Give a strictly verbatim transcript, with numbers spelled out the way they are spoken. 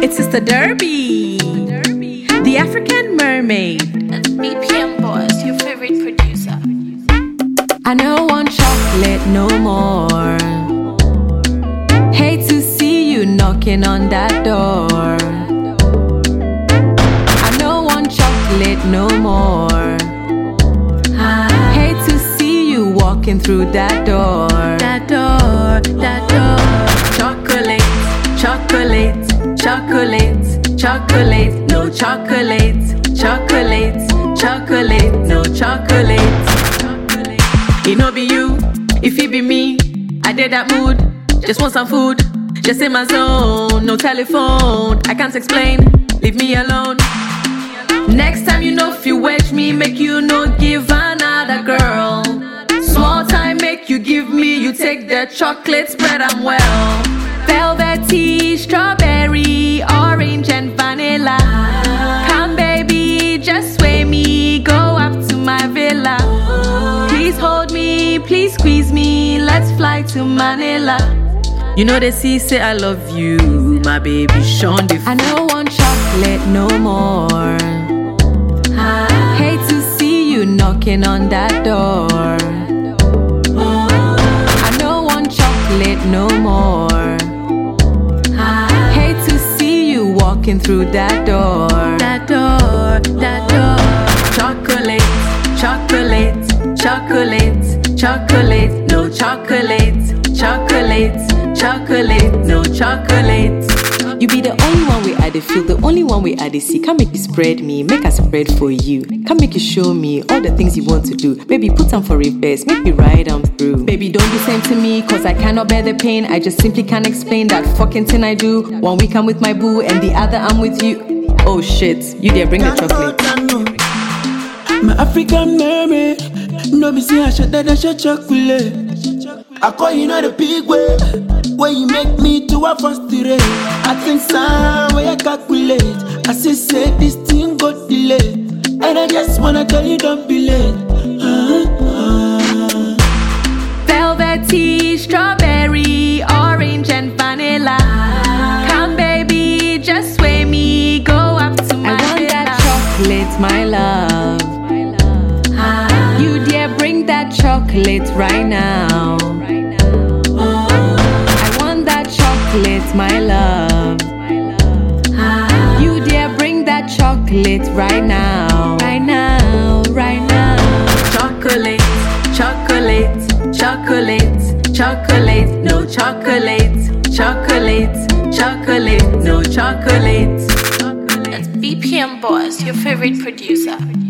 It's Sister Derby, the African mermaid. That's B P M Boss, your favorite producer. I don't want chocolate no more. Hate to see you knocking on that door. I don't want chocolate no more. Hate to see you walking through that door. That door, that door. Chocolate, chocolate, chocolate, chocolate, no chocolate, chocolate, chocolate, no chocolate. It no be you, if it be me, I did that mood. Just want some food, just in my zone. No telephone, I can't explain, leave me alone. Next time you know if you wedge me, make you no give another girl. Small time make you give me, you take the chocolate spread, I'm well. Velvety, strawberry, orange and vanilla. Come baby, just sway me, go up to my villa. Please hold me, please squeeze me, let's fly to Manila. You know they see say I love you, my baby Sean the I don't want chocolate no more. Hate to see you knocking on that door. I don't want chocolate no more. Hate to see you walking through that door. That door, that door. Chocolate, chocolate, chocolate, chocolate, no chocolate, chocolate, chocolate, no chocolate. You be the only one way I dey feel, the only one way I dey see. Can't make you spread me, make I spread for you. Can't make you show me all the things you want to do. Baby, put them for reverse, make me ride them through. Baby, don't be same to me, cause I cannot bear the pain. I just simply can't explain that fucking thing I do. One week I'm with my boo, and the other I'm with you. Oh shit, you there, bring the chocolate. My African mermaid, no be say I shot that I shot chocolate. I call you not a big way, where you make me to a frustrate. I think some way I calculate. I say say this thing got delayed, and I just wanna tell you don't be late. uh-huh. Velvety, strawberry, orange and vanilla. Come baby, just sway me, go up to my I want villa. That chocolate, my love. You dear, bring that chocolate right now. I want that chocolate, my love. You dear, bring that chocolate right now. Right now, right now. Chocolate, chocolate, chocolate, chocolate, no chocolate, chocolate, chocolate, no chocolate. That's B P M Boss, your favorite producer.